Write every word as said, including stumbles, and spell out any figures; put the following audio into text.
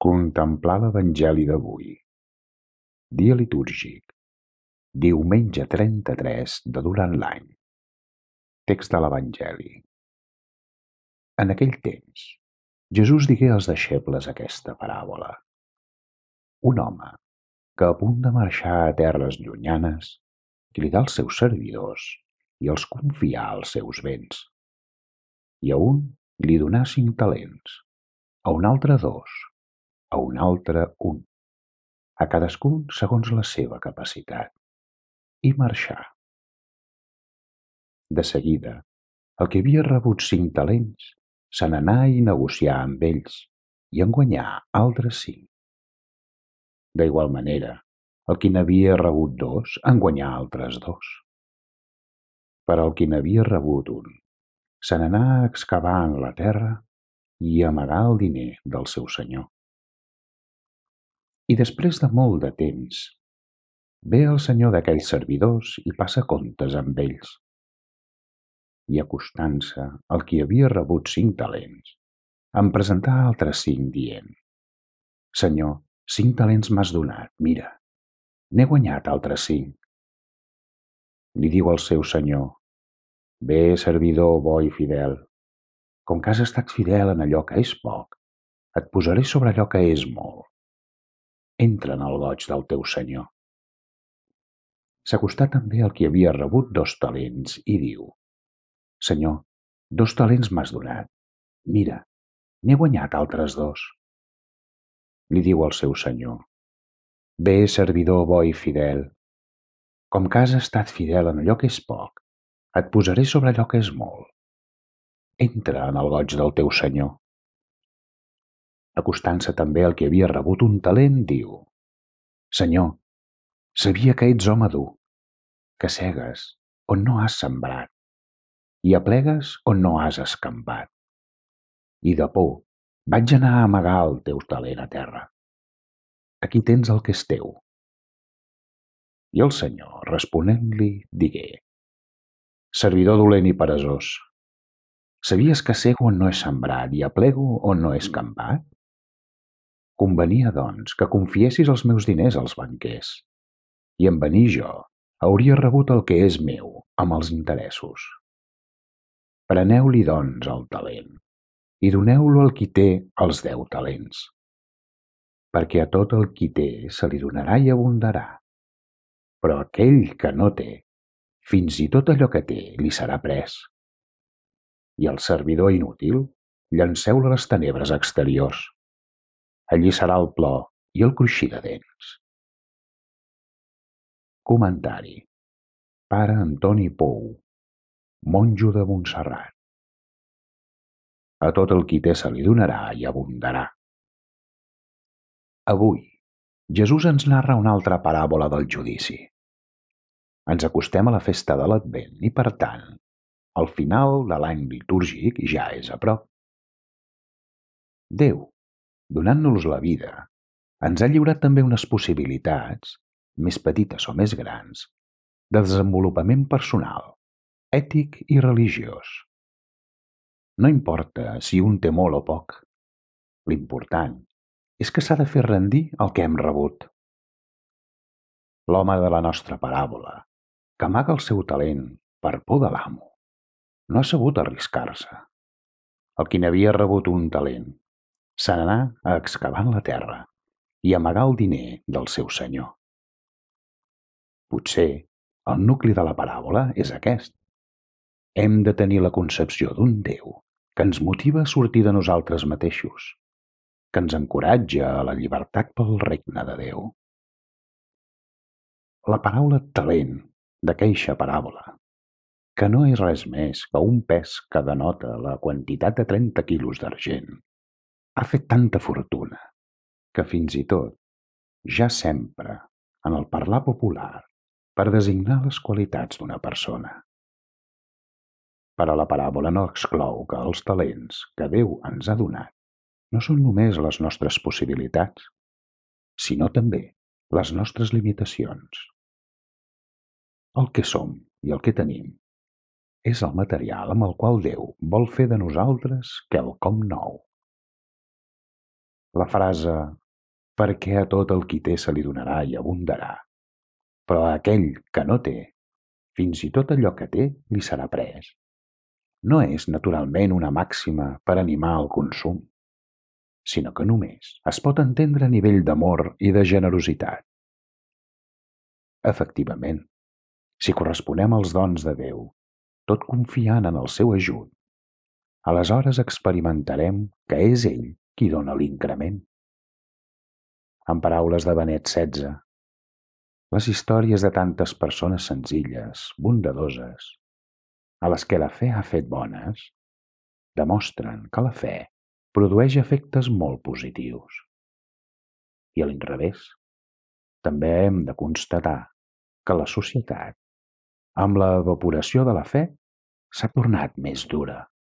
Contemplar l'Evangeli d'avui. Dia litúrgic. Diumenge trenta-tres de durant l'any. Text de l'Evangeli. En aquell temps, Jesús digué als deixebles aquesta paràbola. Un home, que a punt de marxar a terres llunyanes, cridà als seus servidors i els confià els seus béns. I a un li donà cinc talents, a un altre dos, a un altre un, a cadascun segons la seva capacitat, i marxà. De seguida, el que havia rebut cinc talents se n'anà i negocià amb ells i en guanyà altres cinc. D'igual manera, el qui n'havia rebut dos en guanyà altres dos. Però el qui n'havia rebut un se n'anà a excavar en la terra i amagà el diner del seu senyor. I després de molt de temps, ve el senyor d'aquells servidors i passa comptes amb ells. I acostant-se el qui havia rebut cinc talents, em presentà altres cinc dient: Senyor, cinc talents m'has donat, mira, n'he guanyat altres cinc. Li diu al seu senyor: Bé, servidor bo i fidel, com que has estat fidel en allò que és poc, et posaré sobre allò que és molt. Entra en el goig del teu senyor. S'acostà també el qui havia rebut dos talents i diu: Senyor, dos talents m'has donat, mira, n'he guanyat altres dos. Li diu al seu senyor: Bé, servidor bo i fidel, com que has estat fidel en allò que és poc, et posaré sobre allò que és molt. Entra en el goig del teu senyor. Acostant-se també el que havia rebut un talent, diu: Senyor, sabia que ets home dur, que cegues on no has sembrat i aplegues on no has escampat. I de por vaig anar a amagar el teu talent a terra. Aquí tens el que és teu. I el senyor, responent-li, digué: Servidor dolent i peresós, sabies que cego on no he sembrat i aplego on no he escampat? Convenia, doncs, que confiessis els meus diners als banquers, i en venir jo hauria rebut el que és meu amb els interessos. Preneu-li, doncs, el talent, i doneu-lo al qui té els deu talents, perquè a tot el qui té se li donarà i abundarà, però aquell que no té, fins i tot allò que té li serà pres. I el servidor inútil, llanceu-lo a les tenebres exteriors. Allí serà el plor i el cruixir de dents. Comentari: Pare Antoni Pou, monjo de Montserrat. A tot el qui té se li donarà i abundarà. Avui, Jesús ens narra una altra paràbola del judici. Ens acostem a la festa de l'Advent i, per tant, el final de l'any litúrgic ja és a prop. Déu, donant-nos la vida, ens ha lliurat també unes possibilitats, més petites o més grans, de desenvolupament personal, ètic i religiós. No importa si un té molt o poc. L'important és que s'ha de fer rendir el que hem rebut. L'home de la nostra paràbola, que amaga el seu talent per por de l'amo, no ha sabut arriscar-se. El qui n'havia rebut un talent se n'anà a excavar en la terra i amagar el diner del seu senyor. Potser el nucli de la paràbola és aquest. Hem de tenir la concepció d'un Déu que ens motiva a sortir de nosaltres mateixos, que ens encoratja a la llibertat pel regne de Déu. La paraula talent d'aqueixa paràbola, que no és res més que un pes que denota la quantitat de trenta quilos d'argent, ha fet tanta fortuna que fins i tot ja s'empra en el parlar popular per designar les qualitats d'una persona. Però la paràbola no exclou que els talents que Déu ens ha donat no són només les nostres possibilitats, sinó també les nostres limitacions. El que som i el que tenim és el material amb el qual Déu vol fer de nosaltres quelcom nou. La frase «perquè a tot el qui té se li donarà i abundarà, però a aquell que no té, fins i tot allò que té li serà pres», no és naturalment una màxima per animar al consum, sinó que només es pot entendre a nivell d'amor i de generositat. Efectivament, si corresponem als dons de Déu, tot confiant en el seu ajut, aleshores experimentarem que és ell qui dona l'increment. En paraules de Benet setze, les històries de tantes persones senzilles, bondadoses, a les que la fe ha fet bones, demostren que la fe produeix efectes molt positius. I a l'inrevés, també hem de constatar que la societat, amb l'evaporació de la fe, s'ha tornat més dura.